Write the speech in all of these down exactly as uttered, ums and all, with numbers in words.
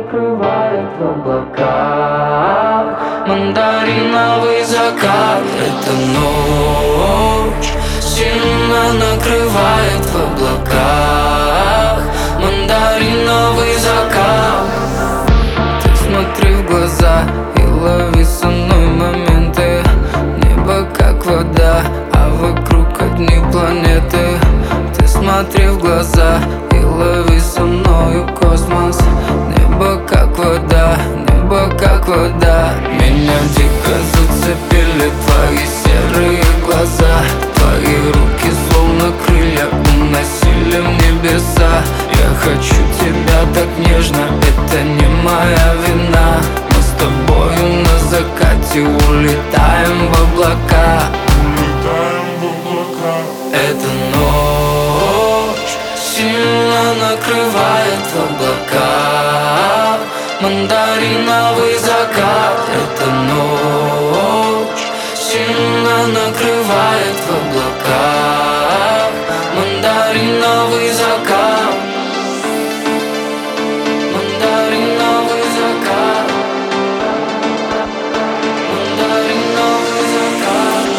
накрывает в облаках. Мандариновый закат — это ночь, сильно накрывает в облаках. Мандариновый закат. Ты смотри в глаза и лови со мной моменты. Небо как вода, а вокруг одни планеты. Ты смотри в глаза и лови со мною космос. Небо как вода, небо как вода. Меня дико зацепили твои серые глаза. Твои руки словно крылья уносили в небеса. Я хочу тебя так нежно, это не моя вина. Мы с тобою на закате улетаем в облака. Улетаем в облака. Эта ночь сильно накрывает в облаках. Мандариновый закат. Эта ночь сильно накрывает в облаках. Мандариновый закат. Мандариновый закат. Мандариновый закат.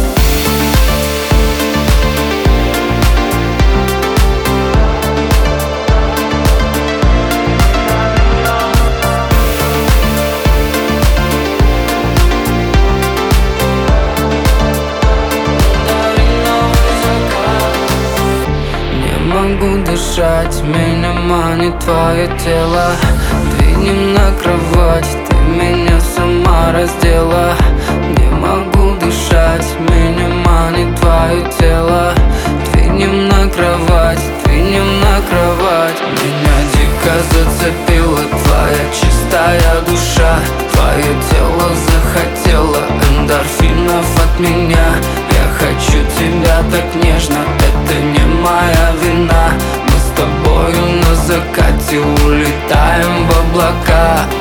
Могу дышать, меня манит твое тело. Двинем на кровать, ты меня сама раздела. Не могу дышать, меня манит твое тело. Двинем на кровать, двинем на кровать. Меня дико зацепила твоя чистая душа. Твое тело захотело эндорфинов от меня. Я хочу тебя так нежно, это не моя вина. Мы с тобою на закате улетаем в облака.